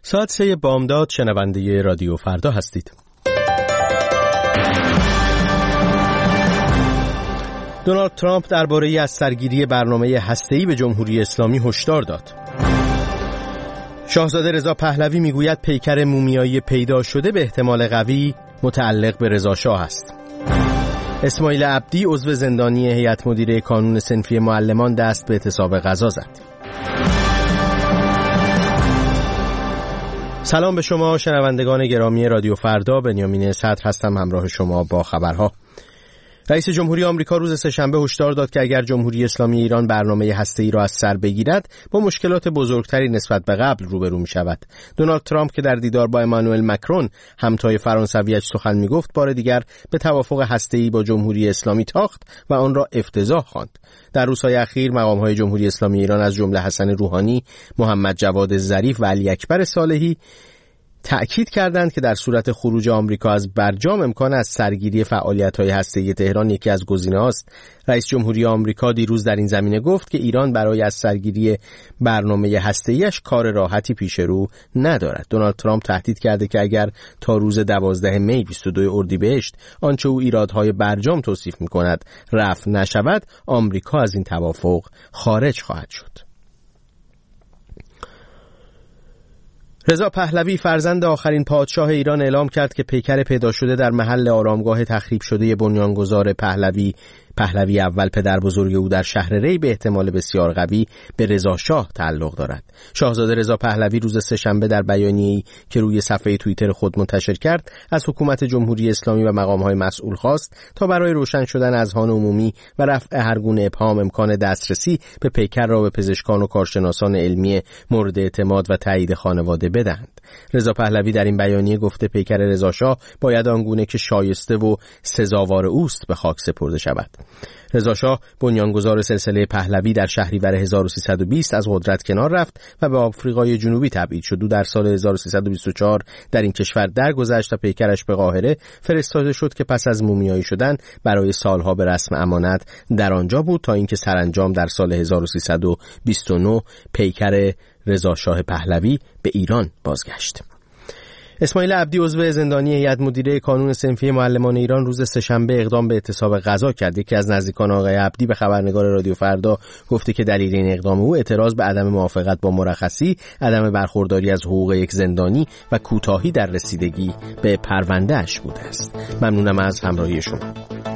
ساعت 3 بامداد شنونده رادیو فردا هستید. دونالد ترامپ درباره از سرگیری برنامه هسته‌ای به جمهوری اسلامی هشدار داد. شاهزاده رضا پهلوی میگوید پیکر مومیایی پیدا شده به احتمال قوی متعلق به رضا شاه است. اسماعیل عبدی عضو زندانی هیئت مدیره کانون صنفی معلمان دست به اعتصاب غذا زد. سلام به شما شنوندگان گرامی رادیو فردا، بنیامین صدر هستم همراه شما با خبرها. رئیس جمهوری آمریکا روز سه‌شنبه هشدار داد که اگر جمهوری اسلامی ایران برنامه هسته‌ای را از سر بگیرد با مشکلات بزرگتری نسبت به قبل روبرو می‌شود. دونالد ترامپ که در دیدار با امانوئل مکرون همتای فرانسوی‌اش سخن می‌گفت، بار دیگر به توافق هسته‌ای با جمهوری اسلامی تاخت و آن را افتضاح خواند. در روزهای اخیر مقام‌های جمهوری اسلامی ایران از جمله حسن روحانی، محمد جواد ظریف و علی اکبر صالحی تأکید کردند که در صورت خروج آمریکا از برجام امکان از سرگیری فعالیت‌های هسته‌ای تهران یکی از گزینه‌هاست. رئیس جمهوری آمریکا دیروز در این زمینه گفت که ایران برای از سرگیری برنامه هسته‌ایش کار راحتی پیش رو ندارد. دونالد ترامپ تهدید کرده که اگر تا روز 12 می 22 اردیبهشت آنچه او ایرادهای برجام توصیف می‌کند رفع نشود، آمریکا از این توافق خارج خواهد شد. رضا پهلوی فرزند آخرین پادشاه ایران اعلام کرد که پیکر پیدا شده در محل آرامگاه تخریب شده بنیانگذار پهلوی اول پدر بزرگ او در شهر ری به احتمال بسیار قوی به رضا شاه تعلق دارد. شاهزاده رضا پهلوی روز سه‌شنبه در بیانیه‌ای که روی صفحه توییتر خود منتشر کرد از حکومت جمهوری اسلامی و مقام‌های مسئول خواست تا برای روشن شدن اذهان عمومی و رفع هر گونه ابهام امکان دسترسی به پیکر را به پزشکان و کارشناسان علمی مورد اعتماد و تایید خانواده بدهند. رضا پهلوی در این بیانیه گفته پیکر رضا شاه باید آنگونه که شایسته و سزاوار اوست به خاک سپرده شود. رضا شاه بنیانگذار سلسله پهلوی در شهریور 1320 از قدرت کنار رفت و به آفریقای جنوبی تبعید شد. او در سال 1324 در این کشور درگذشت و پیکرش به قاهره فرستاده شد که پس از مومیایی شدن برای سالها به رسم امانت در آنجا بود تا اینکه سرانجام در سال 1329 پیکر رضا شاه پهلوی به ایران بازگشت. اسماعیل عبدی عضو زندانی هیئت مدیره کانون صنفی معلمان ایران روز سه‌شنبه اقدام به اعتصاب غذا کرد. یکی از نزدیکان آقای عبدی به خبرنگار رادیو فردا گفته که دلیل این اقدام او اعتراض به عدم موافقت با مرخصی، عدم برخورداری از حقوق یک زندانی و کوتاهی در رسیدگی به پرونده‌اش بوده است. ممنونم از همراهی شما.